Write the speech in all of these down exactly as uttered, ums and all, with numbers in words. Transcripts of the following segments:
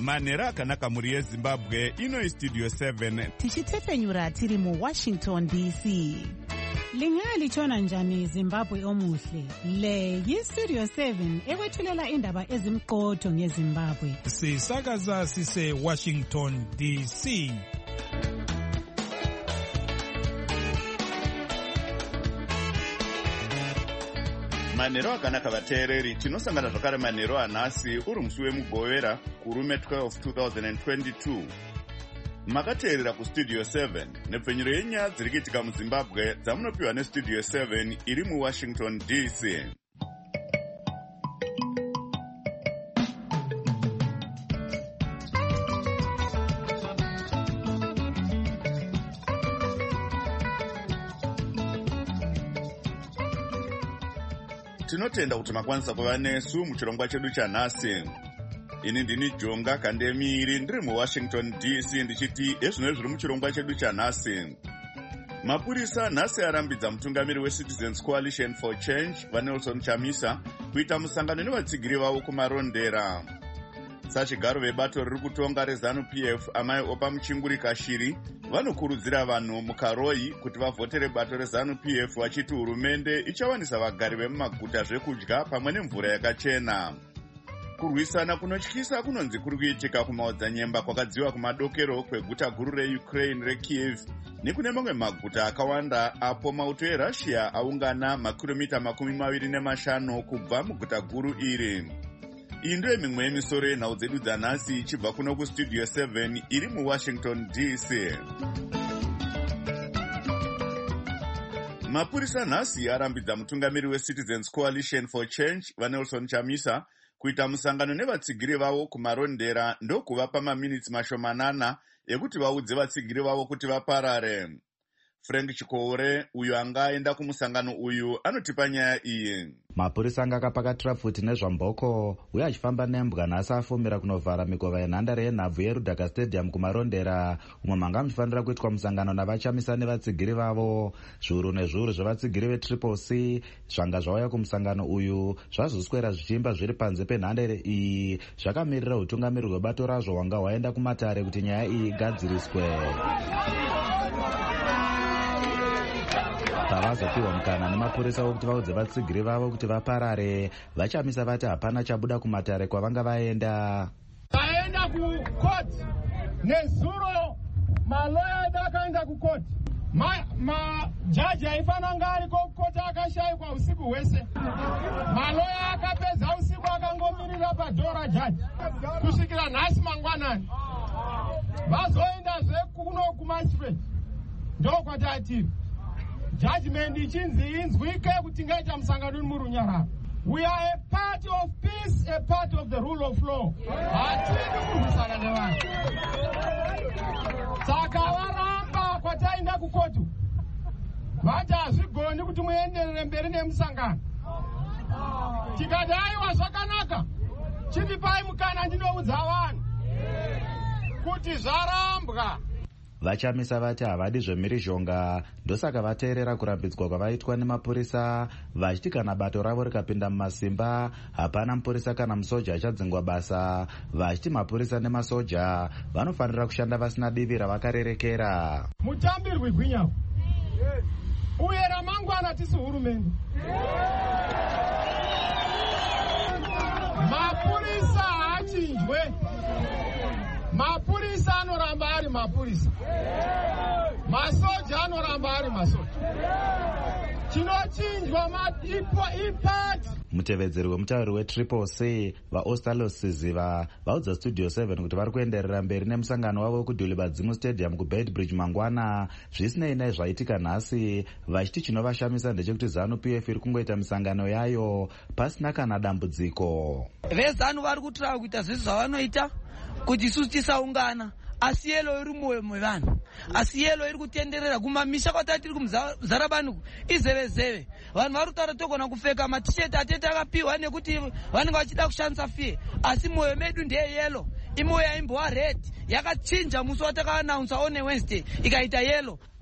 manhero akanaka mhuri yezimbabwe. Ino Studio seven tichitepfenyura tiri muWashington D C. Lingalitshona njani Zimbabwe omuhle? Le yiStudio seven ekwethulela indaba ezimqotho ngeZimbabwe. Sisakaza sise Washington D C. manhero akanaka vateereri. Tinosangana zvakare manhero anhasi uri musi wemugovera kurume twelve two thousand twenty-two. Makateerera kuStudio seven nepfenyuro yenyaya dziri kuitika muZimbabwe dzamunopiwa neStudio seven iri muWashington D C. Tinotenda kuti makwanisa kuva nesu muchirongwa chedu chanhasi. Ini ndini Jonga Kandemiri ndiri muWashington D C ndichiti ezvino zviri muchirongwa chedu chanhasi. Mapurisa nhasi arambidza mutungamiri weCitizens Coalition for Change vaNelson Chamisa kuita musangano nevatsigiri vavo kumarondera. Sachigaro vebato riri kutonga reZANU P F amai Opa Muchinguri Kashiri vanokurudzira vanhu mukaroi kuti vavhotere bato reZANU P F vachiti hurumende ichawanisa vagari vemumaguta zvekudya pamwe nemvura yakachena. Kurwisana kunotyisa kunonzi kuri kuitika kumaodzanyemba kwakadziwa kumadokero kweguta guru reUkraine reKiev nekune mamwe maguta akawanda apo mauto eRussia aungana makilomita makumi maviri nemashanu kubva muguta guru iri. Iyi ndiyo mimwe yemisoro yenhau dzedu dzanhasi ichibva kuno kuStudio seven iri muWashington D C. Mapurisa nhasi arambidza mutungamiri weCitizens Coalition for Change vaNelson Chamisa kuita musangano nevatsigiri vavo kumarondera ndokuvapa maminitsi mashomanana ekuti vaudze vatsigiri vavo kuti vaparare. Frank Chikore uyo angaenda kumusangano uyu anotipa nyaya iyi. Mapurisa anga akapakatira futi nezvamboko uye achifamba nembwa nhasi afumira kunovhara mikova yenhandare yenhabvu yeRudhaka Stadium kumarondera umwe manga muchifanira kuitwa musangano navachamisa nevatsigiri vavo. Zviuru nezviuru zvevatsigiri veTriple C zvanga zvauya kumusangano uyu zvazoswera zvichimba zviri panze penhandare iyi zvakamirira utungamiri hwebato razvo hwanga hwaenda kumatare kuti nyaya iyi igadziriswe. Pavazopiwa mukana nemapurisa wokuti vaudze vatsigiri vavo kuti vaparare, vachamisa vati hapana chabuda kumatare kwavanga vaenda. Vaenda kukoti nezuro maloya edu akaenda kukoti. Majaji aifana nga ariko kukoti akashayikwa usiku hwese. Maloya akapedza usiku akangomirira padhora jaji kusvikira nhasi mangwanani. Vazoendazve kuno kumastrate ndokwati atiri judgment ichinzi inzwike kuti ngaita musangano murunyararo. We are a party of peace, a party of the rule of law. Hatidi kurwisana nevanhu. Saka varamba kwataenda kukotu vati hazvigoni kuti muenderere mberi nemusangano. Tikati aiwa zvakanaka chitipai mukana ndinoudza vanhu kuti zvarambwa. Vachamisa vati havadi zvemhirizhonga ndosaka vateerera kurambidzwa kwavaitwa nemapurisa vachiti kana bato ravo rikapinda mumasimba hapana mupurisa kana musoja achadzingwa basa, vachiti mapurisa nemasoja vanofanira kushanda vasina divi ravakarerekera. Mutambirwi gwinyawo uye ramangwana tisi hurumende. Mapurisa achinjwe. Mapurisa anoramba ari mapurisa. Masoja anoramba ari masoja. Chinochinjwa ipati. Mutevedzeri wemutauri weTriple C vaOstalo Siziva vaudza Studio seven kuti vari kuenderera mberi nemusangano wavo wekudhulibadzimo Stadium kuBedbridge mangwana zvisinei nezvaitika nhasi, vachiti chinovashamisa ndechekuti ZANU P F iri kungoita misangano yayo pasina kana dambudziko. VeZANU vari kutora kuita zvese zvavanoita kuti isusu tisaungana, asi yelo iri mwoyo mwevanhu, asi yelo iri kutenderera kumamisha kwatati tiri kumuzarabani izevezeve. Vanhu vari kutaura togona kupfeka matisheti atete akapiwa nekuti vanenge vachida kushandisa fie, asi mwoyo medu ndeye yelo. Imwe yaimbowa red yakachinja musi watakaanaunsa on Wednesday ikaita yelo.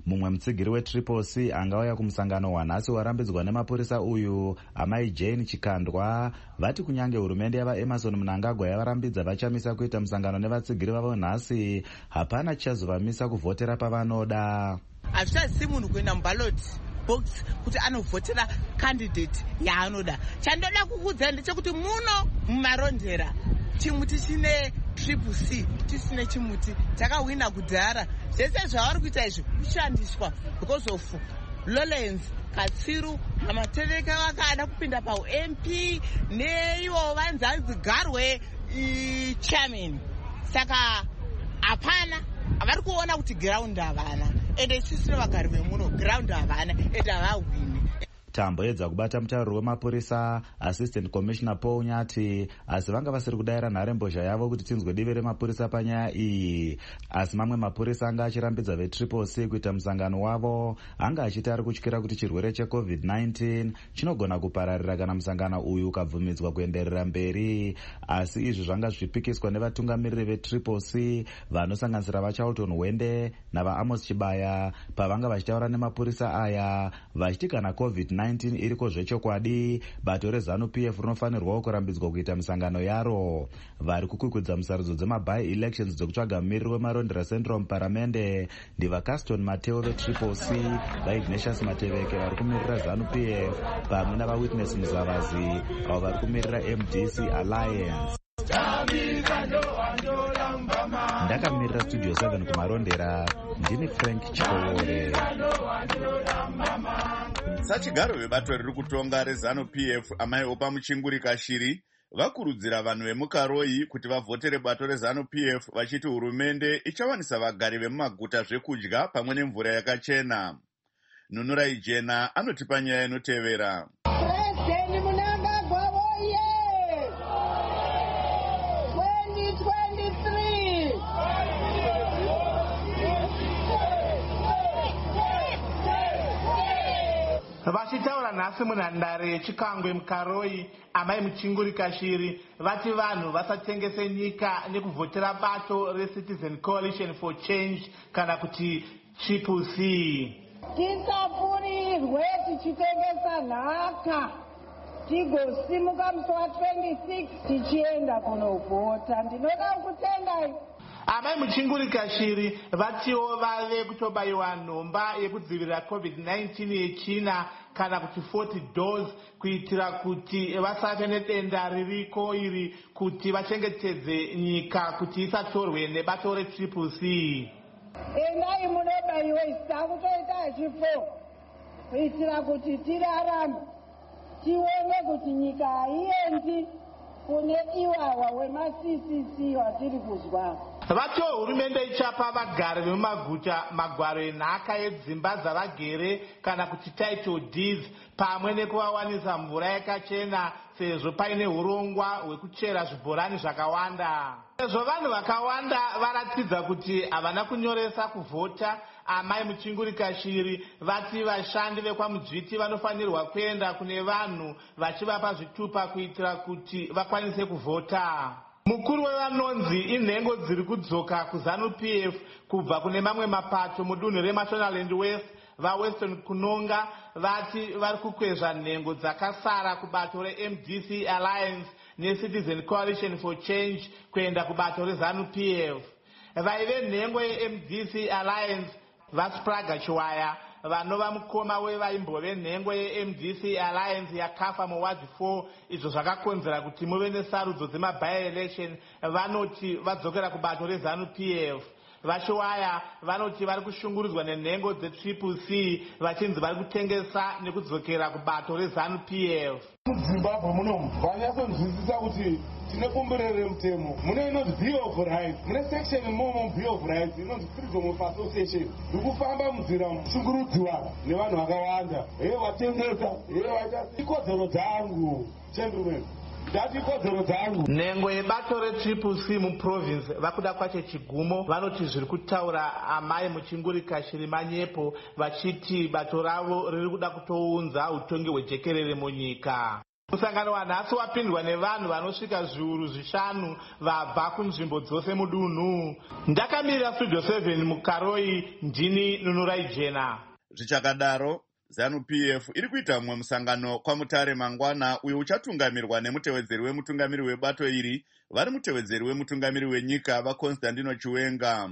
Mumwe mutsigiri weTriple C angauya kumusangano wanhasi warambidzwa nemapurisa uyu, amai Jane Chikandwa, vati kunyange hurumende yavaEmerson Mnangagwa yavarambidza vachamisa kuita musangano nevatsigiri vavo nhasi, hapana chichazovamisa kuvhotera pavanoda. Hazvichazisi munhu kuenda mubaloti box kuti anovhotera candidate yaanoda. Chandoda kukuudzai ndechekuti muno mumarondera chimuti chine Triple C tisine chimuti takawina kudhara. Zvese zvavari kuita izvi kushandiswa because of Lawrence Katsiru namatereka vakada kupinda paU-M P neivo vanzanzi Garwe chairman. Saka hapana, vari kuona kuti ground havana, ende isisino vagari vemuno ground havana ende havahwini. Tambo yedza kubata mutauro wemapurisa Assistant Commissioner Paul Nyati, asi vanga vasiri kudayira nharembozha yavo kuti tinzwe divi remapurisa panyaya iyi. Asi mamwe mapurisa anga achirambidza veTriple C kuita musangano wavo, anga achiti ari kutyira kuti chirwere cheCovid nineteen chinogona kupararira kana musangano uyu ukabvumidzwa kuenderera mberi. Asi izvi zvanga zvichipikiswa nevatungamiriri veTriple C vanosanganisira vaCharlton Wende navaAmos Chibaya pavanga vachitaura nemapurisa aya, vachiti kana COVID nineteen iriko zvechokwadi, bato reZANU-P F rinofanirwawo kurambidzwa kuita misangano yaro. Vari kukwikudza musarudzo dzemabai elections dzekutsvaga mumiriri wemarondera Central muparamende ndivaCaston Mateo veTriple C, vaIgnatius Mateveke vari kumirira ZANU-P F pamwe navaWitness Muzavazi avo vari kumirira M D C Alliance. Ndakamirira Studio seven kumarondera, ndini Frank Chikowore. Sachigaro vebato riri kutonga reZANU-P F amai Opa Muchinguri Kashiri vakurudzira vanhu vemukaroi kuti vavhotere bato reZANU-P F vachiti hurumende ichawanisa vagari vemumaguta zvekudya pamwe nemvura yakachena. Nunurai Jena anotipa nyaya inotevera. Vachitaura nhasi munhandare yeChikangwe mukaroi, amai Muchinguri Kashiri vati vanhu vasatengese nyika nekuvhotera bato reCitizen Coalition for Change kana kuti Triple C. Tisapurirwe tichitengesa nhaka tigosimuka musi wa twenty-six tichienda kunovhota. Ndinoda kutendai. Amai Muchinguri Kashiri vatiwo vave kutobayiwa nhomba yekudzivirira COVID nineteen yechina kana kuti forty dose kuitira kuti vasafe nedenda ririko iri, kuti vachengetedze nyika kuti isatorwe nebato reTriple C. Endai munobayiwa isita kutoita chifo kuitira kuti tirarame tione kuti nyika haiendi kune iwawa wema-C C C watiri kuzwa. Vato hurumende ichapa vagari vemumaguta magwaro enhaka yedzimba dzavagere kana kuti title deeds pamwe nekuvawanisa mvura yakachena sezvo paine urongwa hwekuchera zvibhorani zvakawanda. Sezvo vanhu vakawanda varatidza kuti havana kunyoresa kuvhota, amai Muchinguri Kashiri vati vashandi vekwaMudzviti vanofanirwa kuenda kune vanhu vachivapa zvitupa kuitira kuti vakwanise kuvhota. Mukuru wevanonzi inhengo dziri kudzoka kuZANU-P F kubva kune mamwe mapato mudunhu reMashonaland West, vaWestern Kunonga vati vari kukwezva nhengo dzakasara kubato reM D C Alliance neCitizen Coalition for Change kuenda kubato reZANU-P F. Vaive nhengo yeM D C Alliance vaSpraga Chiwaya vanova mukoma wevaimbove nhengo yeM D C Alliance yakafa muward four, izvo zvakakonzera kuti muve nesarudzo dzemabai election, vanoti vadzokera kubato reZANU-P F. Vachiwaya vanoti vari kushungurudzwa nenhengo dzeTriple C vachinzi vari kutengesa nekudzokera kubato reZANU-P F. MuZimbabwe munomu vanyatsonzwisisa kuti tine kumburere mutemo, mune inonzi Bill of Rights, mune section imomo Bill of Rights inonzi Freedom of Association. Ndikufamba munzira mushungurudziwa nevanhu vakawanda, heye vatengesa, heye vaita ikodzero dzangu, gentlemen. Nhengo yebato reTriple C muprovince vakuda kwacho chigumo vanoti zviri kutaura amai Muchinguri Kashiri manyepo, vachiti bato ravo riri kuda kutounza utongi hwejekerere munyika. Musangano wanhasi wapindwa nevanhu vanosvika zviuru zvishanu vabva kunzvimbo dzose mudunhu. Ndakamirira Studio seven mukaroi, ndini Nunurai Jena. Zvichakadaro, ZANU P F iri kuita mumwe musangano kwaMutare mangwana uyo uchatungamirwa nemutevedzeri wemutungamiri webato iri vari mutevedzeri wemutungamiri wenyika vaConstantino Chiwenga.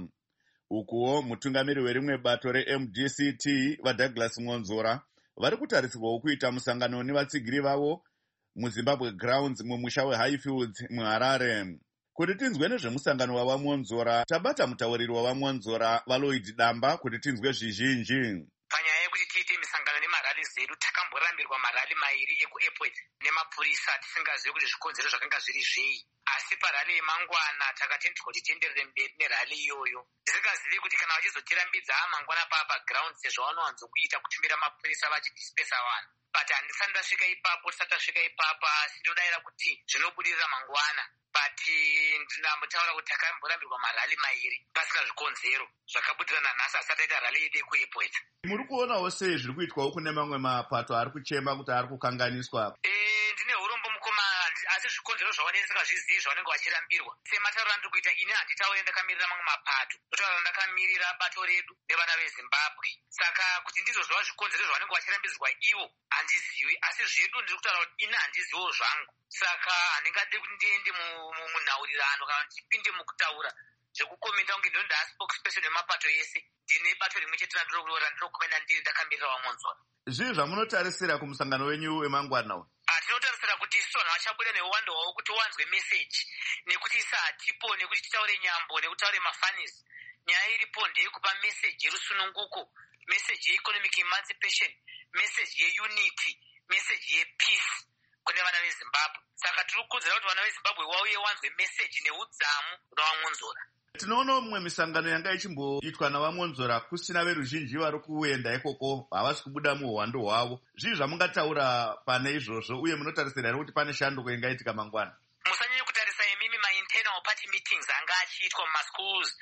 Ukuwo mutungamiri werimwe bato reM D C T vaDouglas Mwonzora vari kutarisirwawo kuita musangano nevatsigiri vavo muZimbabwe Grounds mumusha weHighfields muHarare. Kuti tinzwe nezvemusangano wavaMwonzora, tabata mutauriri wavaMwonzora vaLloyd Damba kuti tinzwe zvizhinji. Panyaya yekuti tiite misangano nemarali zedu, takamborambirwa marali mairi ekuairport nemapurisa tisingazivi kuti zvikonzero zvakanga zviri zvei. Asi parali yemangwana takatenderwa kuti tenderere mberi nerali iyoyo. Tisingazivi kuti kana vachizotirambidza mangwana papa ground sezvo vanowanzokuita kutumira mapurisa vachidispersa vanhu. But handisati ndasvika ipapo, tisati tasvika ipapa, asi ndinodaira kuti zvinobudirira mangwana. But ndinambotaura kuti takamborambirwa marali mairi pasina zvikonzero zvakabudirana nhasi asati aita rali yedu yekuairport. Muri kuonawo sei zviri kuitwawo kune mamwe mapato ari kuchema kuti ari kukanganiswa? Eh, ndine urombo mukoma, asi zvikonzero zvavo ndisingazvizivi zvavanenge vachirambirwa. Sematauro andiri kuita ini handitaure ndakamirira mamwe mapato, ndotaura ndakamirira bato redu nevana veZimbabwe. Saka kuti ndizozviva zvikonzero zvavanenge vachirambidzwa ivo handizivi, asi zvedu ndiri kutaura kuti ini handiziviwo zvangu. Saka handingadi kuti ndiende munhaurirano kana ndipinde mukutaura zvekukomenta kunge ndo ndaa spokesperson wemapato yese. Ndine bato rimwe chete randinokutora ndinokomenda ndiri ndakamirira vaMwonzora. Zvii zvamunotarisira kumusangano wenyu wemangwana uyu? Tinotarisira kuti isusu vanhu vachabuda neuwando hwavo kuti wanzwe meseji, nekuti isa hatipo, nekuti titaure nyambo, nekutaure mafanisi. Nyaya iripo ndeyekupa meseji yerusununguko, meseji yeeconomic emancipation, meseji yeunity, meseji yepeace kune vana veZimbabwe. Saka tiri kukurudzira kuti vana veZimbabwe wauye wanzwe meseji neudzamu navaMwonzora. Tinoona mumwe misangano yanga ichimboitwa navaMwonzora kusina veruzhinji vari kuenda ikoko, havasi kubuda muuhwando hwavo. Zvii zvamungataura pane izvozvo uye munotarisira here kuti pane shanduko ingaitika mangwana? Musanyanye kutarisa imimi ma-internal party meetings anga achiitwa mumaschools,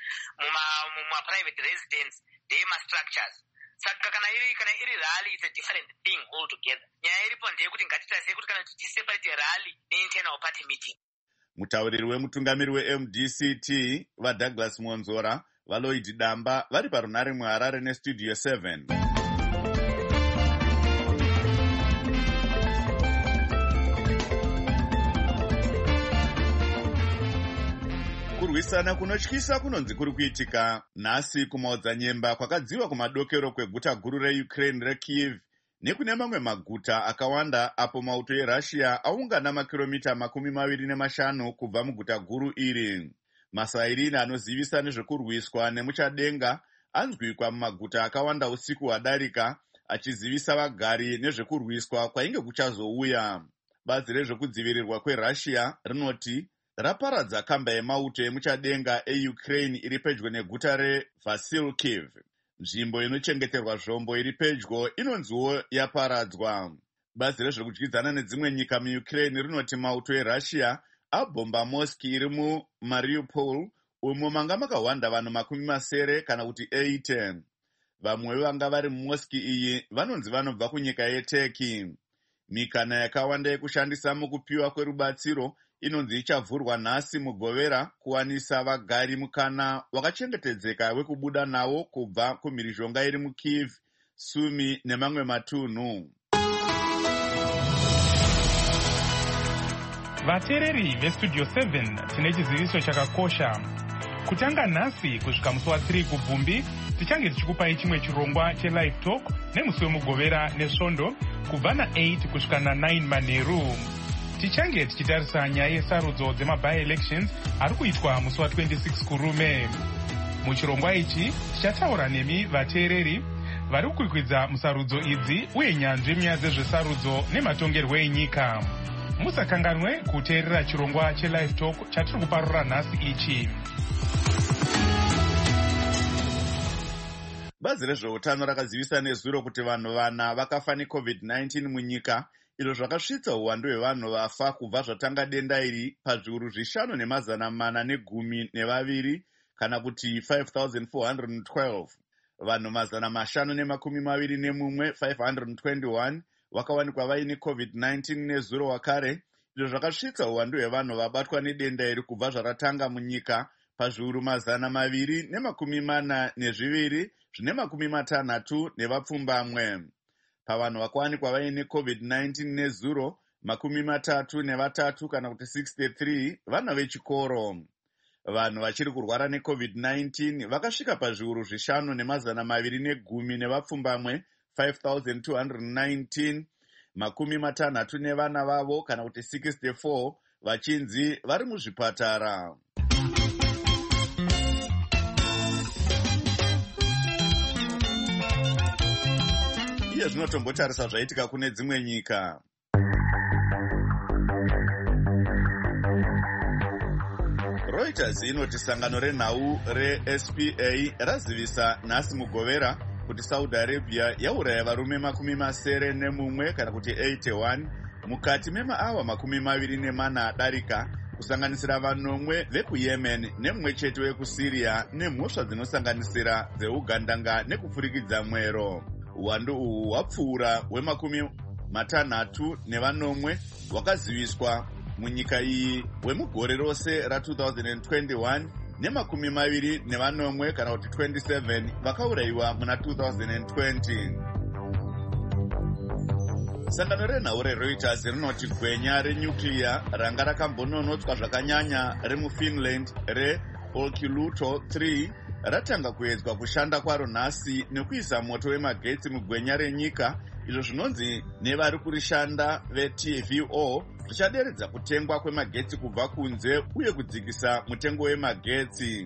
mumaprivate residence ndeemastructures. Saka kana iri kana iri rally, it's a different thing altogether. Nyaya iripo ndeyekuti ngatitarise kuti kana tiseparate rally ne-internal party meeting. Mutauriri wemutungamiri weM D C T vaDouglas Mwonzora vaLloyd Damba vari parunare muHarare neStudio seven. Kurwisana kunotyisa kunonzi kuri kuitika nhasi kumaodzanyemba kwakadziva kumadokero kweguta guru reUkraine reKyiv nekune mamwe maguta akawanda apo mauto eRussia aungana makiromita makumi maviri nemashanu kubva muguta guru iri. Masairini anozivisa nezvekurwiswa nemuchadenga anzwikwa mumaguta akawanda usiku hwadarika achizivisa vagari nezvekurwiswa kwainge kuchazouya. Bazi rezvekudzivirirwa kweRussia rinoti raparadza kamba yemauto emuchadenga eUkraine iri pedyo neguta reVasilkiv. Nzvimbo inochengeterwa zvombo iri pedyo inonziwo yaparadzwa. Bazi rezvekudyidzana nedzimwe nyika muUkraine rinoti mauto eRussia abhomba mosque iri muMariupol umo manga makawanda vanhu makumi masere kana kuti eighty. Vamwe vanga vari mumosque iyi vanonzi vanobva kunyika yeTurkey. Mikana yakawanda yekushandisa mukupiwa kwerubatsiro inonzi ichavhurwa nhasi mugovera kuwanisa vagari mukana wakachengetedzeka wekubuda nawo kubva kumhirizhonga iri muKyiv, Sumi nemamwe matunhu. Vateereri veStudio seven tine chiziviso chakakosha. Kutanga nhasi kusvika musi wa3 kubvumbi tichange tichikupai chimwe chirongwa chelive talk nemusi wemugovera nesvondo kubva na8 kusvika na9 manheru. Tichange tichitarisa nyaya yesarudzo dzemabi-elections ari kuitwa musi wa26 kurume. Muchirongwa ichi tichataura nemi vateereri vari kukwikwidza musarudzo idzi uye nyanzvi munyaya dzezvesarudzo nematongerwo enyika. Musakanganwe kuteerera chirongwa chelive talk chatiri kuparura nhasi ichi. Bazi rezveutano rakazivisa nezuro kuti vanhu vana vakafa necovid nineteen munyika, izvo zvakasvitsa uwandu hwevanhu vafa kubva zvatanga denda iri pazviuru zvishanu nemazana mana negumi nevaviri kana kuti five thousand four hundred twelve. Vanhu mazana mashanu nemakumi maviri nemumwe five hundred twenty-one vakawanikwa vaine covid nineteen nezuro wakare, izvo zvakasvitsa uwandu hwevanhu vabatwa nedenda iri kubva zvaratanga munyika pazviuru mazana maviri nemakumi mana nezviviri zvine makumi matanhatu nevapfumbamwe. Pavanhu vakawanikwa vaine covid nineteen nezuro, makumi matatu nevatatu kana kuti sixty-three vana vechikoro. Vanhu vachiri kurwara necovid nineteen vakasvika pazviuru zvishanu nemazana maviri negumi nevapfumbamwe five thousand two hundred nineteen, makumi matanhatu nevana vavo kana kuti sixty-four vachinzi vari muzvipatara. Iye zvinotombotarisa zvaitika kune dzimwe nyika. Reuters inoti sangano renhau re-S P A razivisa nhasi mugovera kuti Saudi Arabia yauraya varume makumi masere nemumwe kana kuti eighty-one mukati memaawa makumi maviri nemana adarika, kusanganisira vanomwe vekuYemen nemumwe chete wekuSyria nemhosva dzinosanganisira dzeugandanga nekupfurikidza mwero. Uwandu uhu hwapfuura hwemakumi matanhatu nevanomwe hwakaziviswa munyika iyi hwemugore rose ra-twenty twenty-one nemakumi maviri nevanomwe kana kuti twenty-seven vakaurayiwa muna twenty twenty. Sangano renhau reReuters rinoti gwenya renyukliya ranga rakambononotswa zvakanyanya remuFinland reOlkiluoto three ratanga kuedzwa kushanda kwaro nhasi nekuisa moto wemagetsi mugwenya renyika, izvo zvinonzi nevari kurishanda ve-T V O zvichaderedza kutengwa kwemagetsi kubva kunze uye kudzikisa mutengo wemagetsi.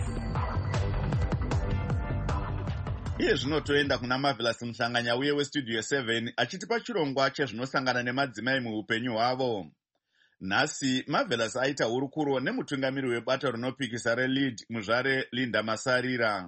Iye zvinotoenda kuna Marvelous Muhlanganya uye weStudio seven achitipa chirongwa chezvinosangana nemadzimai muupenyu hwavo. Nhasi Marvelous aita hurukuro nemutungamiri webato rinopikisa reLead muzvare Linda Masarira.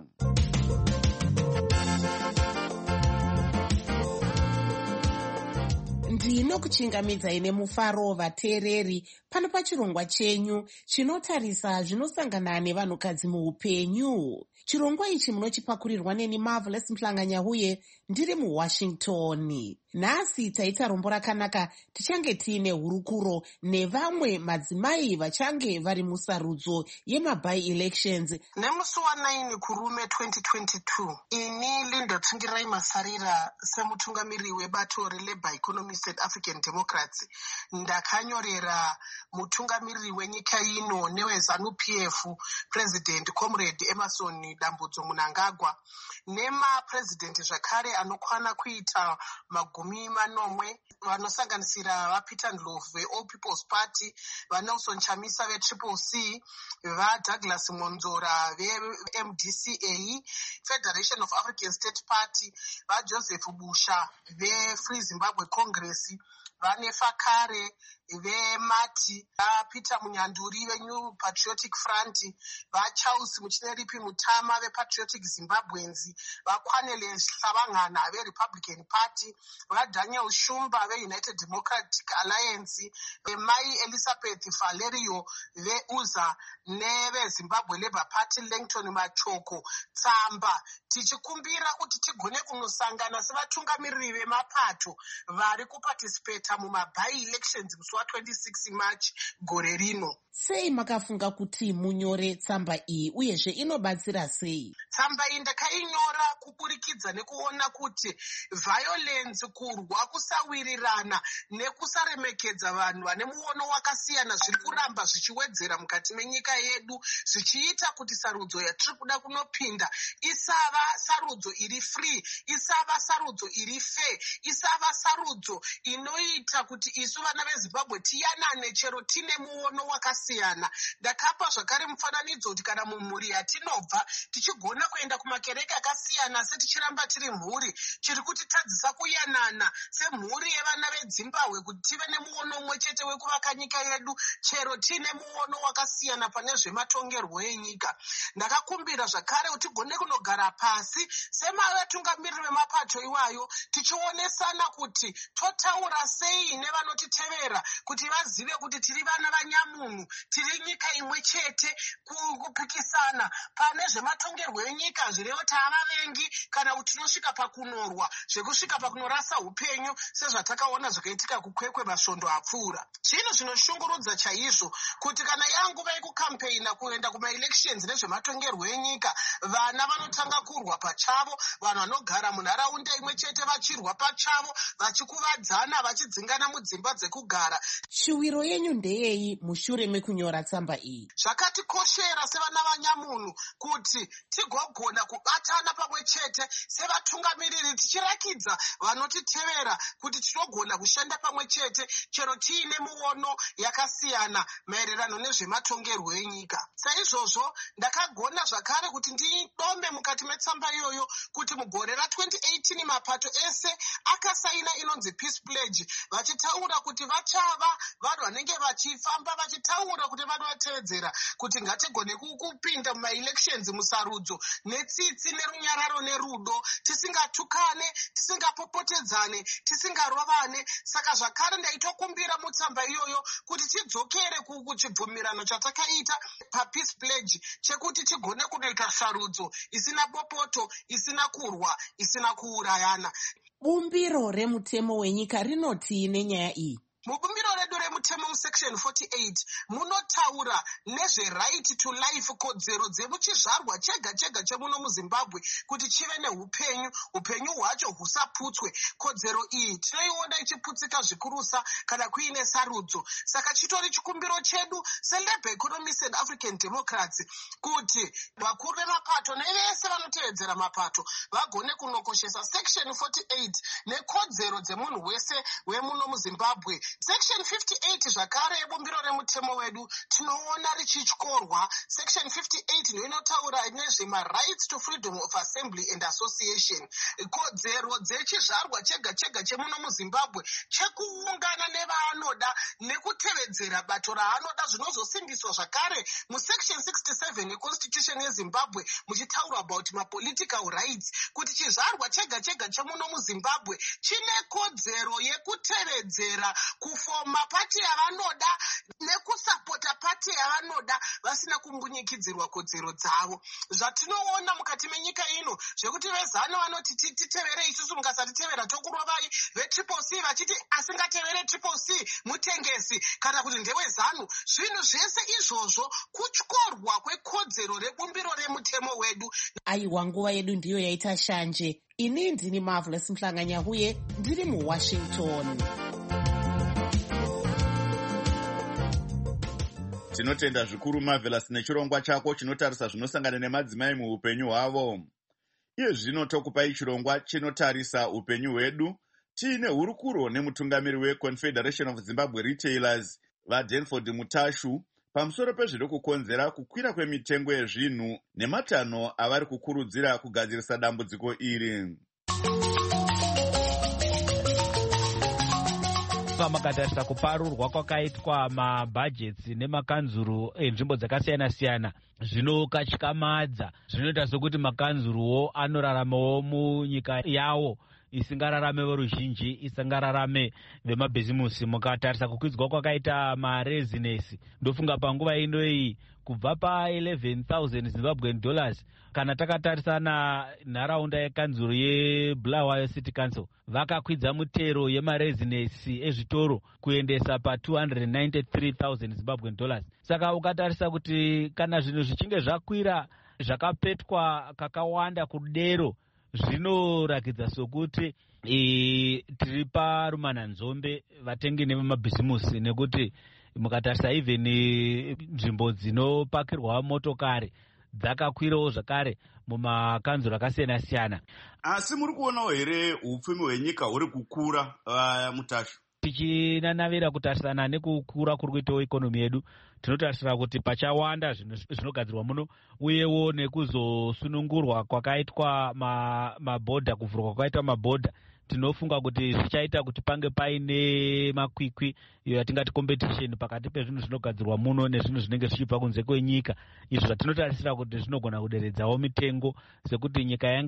Ndinokuchingamidzai nemufaro vateereri pano pachirongwa chenyu chinotarisa zvinosangana nevanhukadzi muupenyu. Chirongwa ichi munochipakurirwa neni Marvelous Muhlanganya uye ndiri muWashington. Nhasi taita rombo rakanaka, tichange tiine hurukuro nevamwe madzimai vachange vari musarudzo yemabi-elections nemusi wa9 kurume twenty twenty-two. Ini Linda Tsungirai Masarira semutungamiri webato reLabour Economists and African Democrats ndakanyorera mutungamiri wenyika ino neweZANU-P F President Comrade Emerson Dambudzo Mnangagwa nemapresident zvakare anokwana kuita magumi manomwe vanosanganisira vaPeter Ndlovu veAll People's Party, vaNelson Chamisa veTriple C, vaDouglas Monzora veM D C A, Federation of African State Party, vaJoseph Busha veFree Zimbabwe Congress, vaNefakare veMati, vaPeter Munyanduri veNew Patriotic Front, vaCharles Muchineripi Mutama vePatriotic Zimbabweans, vaKwanele Hlavangana veRepublican Party, vaDaniel Shumba veUnited Democratic Alliance, veMai Elizabeth Valerio veUZA neveZimbabwe Labour Party Langton Machoko Tsamba. Tichikumbira kuti tigone kunosangana sevatungamiriri vemapato vari kuparticipata mumabi-elections musi wa-twenty-six March gore rino. Sei makafunga kuti munyore tsamba iyi uyezve inobatsira sei? Tsamba iyi ndakainyora kuburikidza nekuona kuti violence, kurwa, kusawirirana nekusaremekedza vanhu vane muono wakasiyana zviri kuramba zvichiwedzera mukati menyika yedu, zvichiita kuti sarudzo yatiri kuda kunopinda isava sarudzo iri free, isava sarudzo iri fair, isava sarudzo inoita kuti isu vana veZimbabwe tiyanane chero tine muono wakasiyana. Ndakapa zvakare mufananidzo kuti kana mumhuri yatinobva tichigona kuenda kumakereke akasiyana asi tichiramba tiri mhuri chiri kuti tadzisa kuyanana semhuri yevana veZimbabwe kuti tive nemuono umwe chete wekuvaka nyika yedu chero tine muono wakasiyana pane zvematongerwo enyika. Ndakakumbira zvakare kuti tigone kunogara pasi semavatungamiriri vemapato iwayo tichionesana kuti totaura sei sei nevanotitevera kuti vazive kuti tiri vana vanyamunhu, tiri nyika imwe chete, kupikisana pane zvematongerwo enyika zvirevo taavavengi kana kuti tinosvika pakunorwa zvekusvika pakunorasa upenyu sezvatakaona zvakaitika kukwekwe masvondo apfuura. Zvinhu zvinoshungurudza chaizvo kuti kana yanguva yekukampeina kuenda kumaelections nezvematongerwo enyika, vana vanotanga kurwa pachavo, vanhu vanogara munharaunda imwe chete vachirwa pachavo, vachikuvadzana, vachidzingana mudzimba dzekugara. Shuwiro yenyu ndeyei mushure mekunyora tsamba iyi? Zvakatikoshera sevana vanyamunhu kuti tigogona kubatana pamwe chete sevatungamiriri, tichirakidza vanotitevera kuti tinogona kushanda pamwe chete chero tiine muono yakasiyana maererano nezvematongerwo enyika. Saizvozvo ndakagona zvakare kuti ndidombe mukati metsamba iyoyo kuti mugore ra-twenty eighteen mapato ese akasaina inonzi Peace Pledge, vachitaura kuti vachava vanhu vanenge vachifamba vachitaura kuti vanovatevedzera kuti ngatigone kupinda mumaelections musarudzo netsitsi nerunyararo nerudo, tisingatukane, tisingapopotedzane, tisingarovane. Saka zvakare ndaitokumbira mutsamba iyoyo kuti tidzokere kuchibvumirano chatakaita paPeace Pledge chekuti tigone kunoita sarudzo isina bopoto, isina kurwa, isina kuurayana. Bumbiro remutemo wenyika rinotii nenyaya iyi? Mubumbiro redu remutemo musection forty-eight munotaura nezveright to life, kodzero dzemuchizvarwa chega chega chemuno muZimbabwe kuti chive neupenyu, upenyu hwacho husaputswe. Kodzero iyi tinoiona ichiputsika zvikurusa kana kuine sarudzo. Saka chitori chikumbiro chedu seLabour Economists and African Democrats kuti vakuru vemapato nevese vanotevedzera mapato vagone kunokoshesa section forty-eight nekodzero dzemunhu wese wemuno muZimbabwe. Section fifty-eight zvakare yebumbiro remutemo wedu tinoona richityorwa. Section fifty-eight inotaura nezvema-rights to freedom of assembly and association, kodzero dzechizvarwa chega chega chemuno muZimbabwe chekuungana nevaanoda nekutevedzera bato raanoda, zvinozosimbiswa zvakare musection sixty-seven yeconstitution yeZimbabwe muchitaura about ma-political rights, kuti chizvarwa chega chega chemuno muZimbabwe chine kodzero yekutevedzera kufoma pati yavanoda nekusapota pati yavanoda vasina kumbunyikidzirwa kodzero dzavo. Zvatinoona mukati menyika ino zvekuti vezano vanoti titevere isusu, mukasatitevera tokurovai. Vetriple C vachiti asingatevere triple C mutengesi kana kuti ndewezanu. Zvinhu zvese izvozvo kutyorwa kwekodzero rebumbiro remutemo wedu. Aiwa, nguva yedu ndiyo yaita shanje. Ini ndini Marvelous Mhlanganyahuye, ndiri muWashington. Tinotenda zvikuru Marvelous nechirongwa chako chinotarisa zvinosangana nemadzimai muupenyu hwavo. Iye zvino tokupai chirongwa chinotarisa upenyu hwedu tiine hurukuro nemutungamiri weConfederation of Zimbabwe Retailers vaDanford Mutashu pamusoro pezviri kukonzera kukwira kwemitengo yezvinhu nematanho avari kukurudzira kugadzirisa dambudziko iri. Makatarisa kuparurwa kwakaitwa mabhajeti nemakanzuru enzvimbo dzakasiyana-siyana zvinokatyamadza. Zvinoita sokuti makanzuruwo anoraramawo munyika yawo isingararame veruzhinji, isingararame vemabhizimusi. Mukatarisa kukwidzwa kwakaita marezinesi, ndofunga panguva ino iyi kubva pa-eleven thousand Zimbabwean dollars. Kana takatarisana nharaunda yekanzuro yeBulawayo City Council vakakwidza mutero yemarezinesi ezvitoro kuendesa pa-two hundred ninety-three thousand Zimbabwean dollars. Saka ukatarisa kuti kana zvinhu zvichinge zvakwira zvakapetwa kakawanda kudero, zvinorakidza sokuti e, tiri parumana nzombe vatengi nevemabhizimusi, nekuti mukatarisa even nzvimbo dzinopakirwa motokari dzakakwirawo zvakare mumakanzuro akasiyana-siyana. Asi muri kuonawo here upfumi hwenyika huri kukura uh, Mutashu? Tichinanavira kutarisana nekukura kuri kuitawo ikonomi yedu, tinotarisira kuti pachawanda zvinogadzirwa muno, uyewo nekuzosunungurwa kwakaitwa mabhodha, kuvhurwa kwakaitwa mabhodha tinofunga kuti zvichaita kuti pange paine makwikwi iyo yatingati competition pakati pezvinhu zvinogadzirwa muno nezvinhu zvinenge zvichibva kunze kwenyika, izvo zvatinotarisira kuti zvinogona kuderedzawo mitengo, sekuti nyika yanga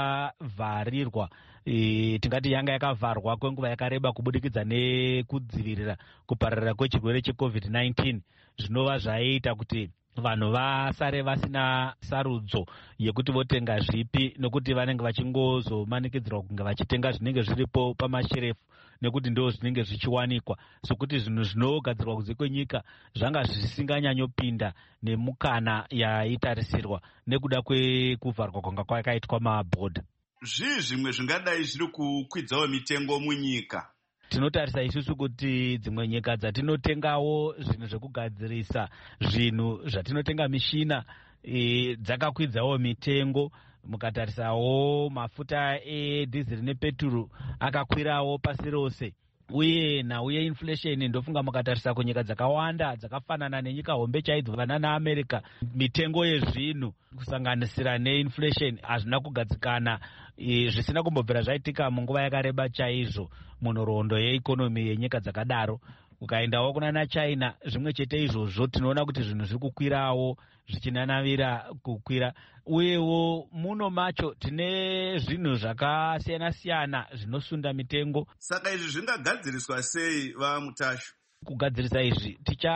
yakavharirwa e, tingati yanga yakavharwa kwenguva yakareba kubudikidza nekudzivirira kupararira kwechirwere checovid nineteen, zvinova zvaita kuti vanhu vasare vasina sarudzo yekuti votenga zvipi, nokuti vanenge vachingozomanikidzirwa kunge vachitenga zvinenge zviripo pamasherefu nekuti ndo zvinenge zvichiwanikwa, sokuti zvinhu zvinogadzirwa kunze kwenyika zvanga zvisinganyanyopinda nemukana yaitarisirwa nekuda kwekuvharwa kwanga kwakaitwa mabhodha. Zvii zvimwe zvingadai zviri kukwidzawo mitengo munyika? Tinotarisa isusu kuti dzimwe nyika dzatinotengawo zvinhu zvekugadzirisa zvinhu zvatinotenga mishina e, dzakakwidzawo mitengo. Mukatarisawo mafuta edhiziri nepeturu akakwirawo pasi rose, uye nhau yeinflation ndofunga mukatarisa kunyika dzakawanda dzakafanana nenyika hombe chaidzo vana naAmerica, mitengo yezvinhu kusanganisira neinflation hazvina kugadzikana e, zvisina kumbobvira zvaitika munguva yakareba chaizvo munhoroondo yeikonomi yenyika dzakadaro. Ukaendawo kuna naChina zvimwe chete izvozvo tinoona kuti zvinhu zviri kukwirawo zvichinanavira kukwira, uyewo muno macho tine zvinhu zvakasiyana siyana zvinosunda mitengo. Saka izvi zvingagadziriswa sei vaMutashu? Kugadzirisa izvi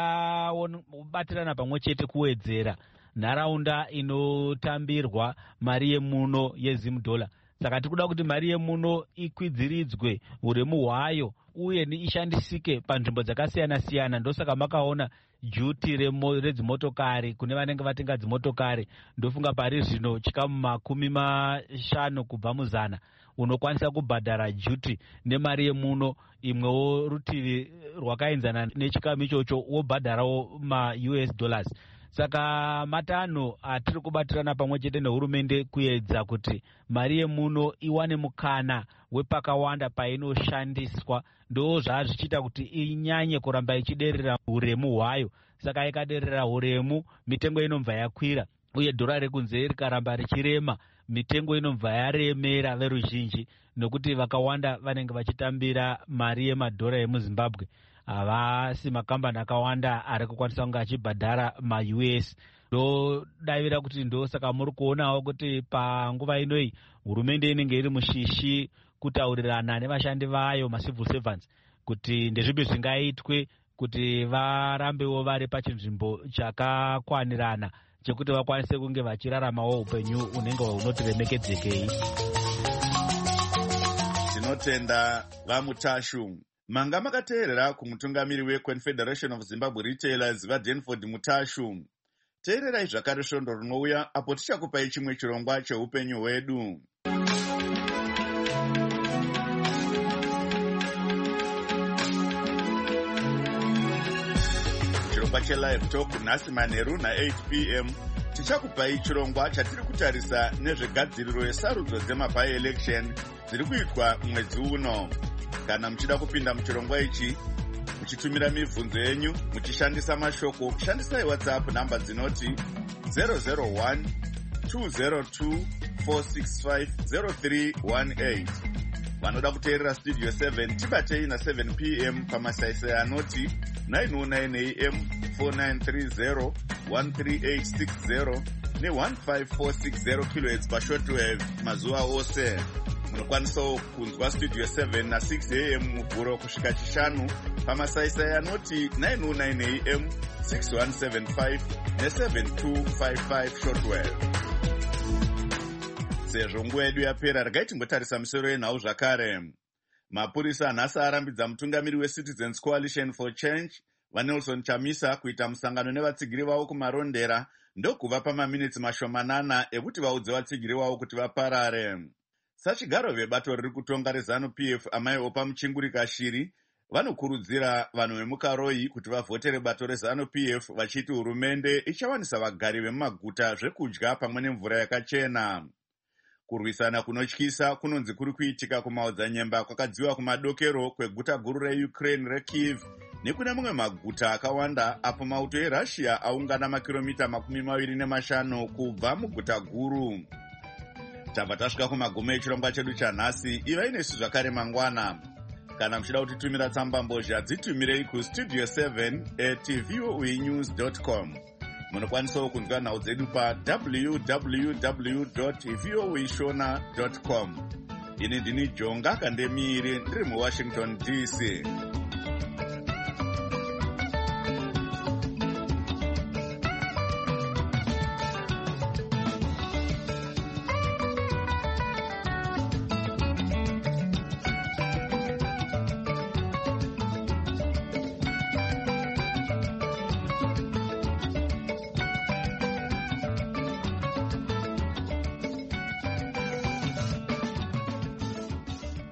tichabatirana pamwe chete kuwedzera nharaunda inotambirwa mari yemuno yeZimdola. Saka tikuda kuti mari yemuno ikwidziridzwe uremu hwayo uye ishandisike panzvimbo dzakasiyana siyana. Ndosaka makaona juti redzimotokari kune vanenge vatenga dzimotokari, ndofunga pari zvino chikamu makumi mashanu kubva muzana unokwanisa kubhadhara juti nemari yemuno. Imwewo rutivi rwakaenzana nechikamu ichocho wobhadharawo ma-U S dollars. Saka matanho atiri kubatirana pamwe chete nehurumende kuedza kuti mari yemuno iwane mukana wepakawanda painoshandiswa, ndo zvazvichiita kuti inyanye kuramba ichiderera uremu hwayo. Saka ikaderera uremu, mitengo inobva yakwira, uye dhora rekunze rikaramba richirema, mitengo inobva yaremera veruzhinji, nokuti vakawanda vanenge vachitambira mari yemadhora emuZimbabwe. Havasi makambani akawanda ari kukwanisa kunge achibhadhara ma-U S. Ndodavira kuti ndo saka muri kuonawo kuti panguva inoi hurumende inenge iri mushishi kutaurirana nevashandi vayo macivil servants kuti ndezvipi zvingaitwe kuti varambewo vari pachinzvimbo chakakwanirana chekuti vakwanise kunge vachiraramawo upenyu unenge hunotiremekedzekei. Tinotenda vaMutashu. Manga makateerera kumutungamiri weConfederation of Zimbabwe Retailers vaDenford Mutashu. Teererai zvakare svondo rinouya apo tichakupai chimwe chirongwa cheupenyu hwedu. Chirongwa cheLive Talk nhasi manheru na-eight p m tichakupai chirongwa chatiri kutarisa nezvegadziriro yesarudzo dzemaby-election dziri kuitwa mwedzi uno. Kana muchida kupinda muchirongwa ichi muchitumira mibvunzo yenyu muchishandisa mashoko, shandisai WhatsApp namba dzinoti zero zero one two zero two four six five zero three one eight. Vanoda kuteerera Studio seven tibatei na seven p m pamasaisai anoti nine oh nine a m four nine three zero one three eight six zero ne one five four six zero kilohertz pashortwave mazuva ose. Munokwanisawo kunzwa Studio seven na six a m muvhuro kusvika chishanu pamasaisai anoti nine oh nine a m six one seven five ne seven two five five shortwave. Sezvo nguva yedu yapera, regai timbotarisa misoro yenhau zvakare. Mapurisa nhasi arambidza mutungamiri weCitizens Coalition for Change vaNelson Chamisa kuita musangano nevatsigiri vavo kumarondera ndokuva pamaminitsi mashomanana ekuti vaudze vatsigiri vavo kuti vaparare. Sachigaro vebato riri kutonga reZanu-P F amai Opa Muchingurika Shiri vanokurudzira vanhu vemukaroi kuti vavhotere bato reZanu-P F vachiti hurumende ichawanisa vagari vemumaguta zvekudya pamwe nemvura yakachena. Kurwisana kunotyisa kunonzi kuri kuitika kumaodzanyemba kwakadziwa kumadokero kweguta guru reUkraine reKyiv nekune mumwe maguta akawanda apo mauto eRussia aungana makiromita makumi maviri nemashanu kubva muguta guru. tabva tasvika kumagumo echirongwa chedu chanhasi. ivai nesu zvakare mangwana. Kana muchida kutitumira tsamba mbozha dzitumirei kustudio seven at voanews dot com. Munokwanisawo kunzwa nhau dzedu pa w w w dot voashona dot com. Ini ndini Jonga Kandemiri ndiri muWashington D C.